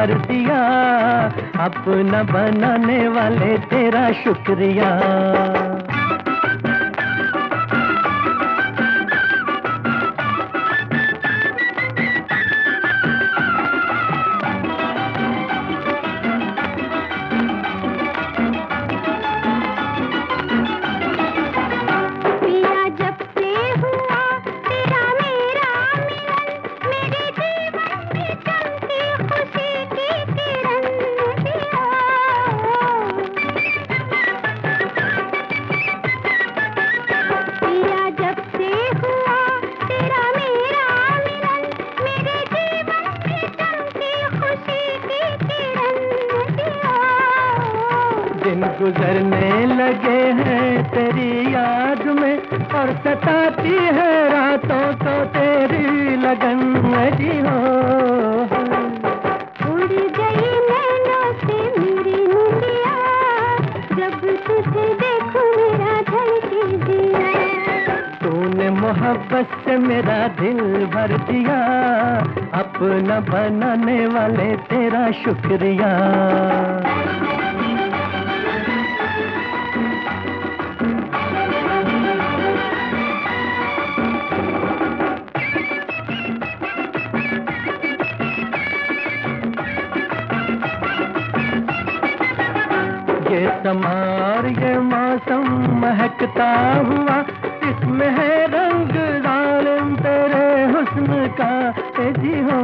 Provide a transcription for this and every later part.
भर दिया, अपना बनाने वाले तेरा शुक्रिया। दिन गुजरने लगे हैं तेरी याद में, और सताती है रातों को तेरी लगन जी हो। उड़ गई नैनों से मेरी निंदिया, जब तुझे देखूं मेरा धड़के दिया। तूने मोहब्बत से मेरा दिल भर दिया, अपना बनाने वाले तेरा शुक्रिया। ये समार ये मौसम महकता हुआ, इसमें है रंग जालिम तेरे हुस्न का जी हो।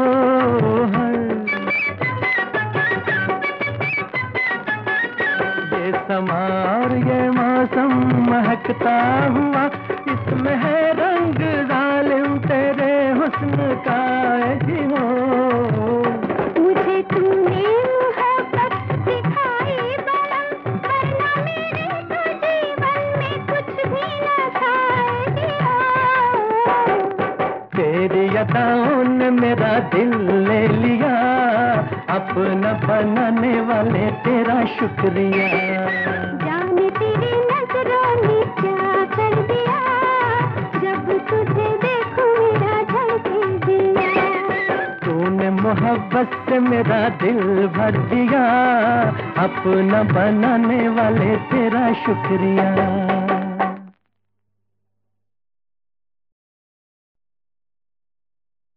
ये समार ये मौसम महकता हुआ, इसमें है रंग जालिम तेरे हुस्न का जी हो। मुझे तूने तेरी अदाओं ने मेरा दिल ले लिया, अपना बनाने वाले तेरा शुक्रिया। जाने तेरी नजरों ने क्या कर दिया, जब तुझे देखूं मेरा धड़के दिया। तूने मोहब्बत से मेरा दिल भर दिया, अपना बनाने वाले तेरा शुक्रिया।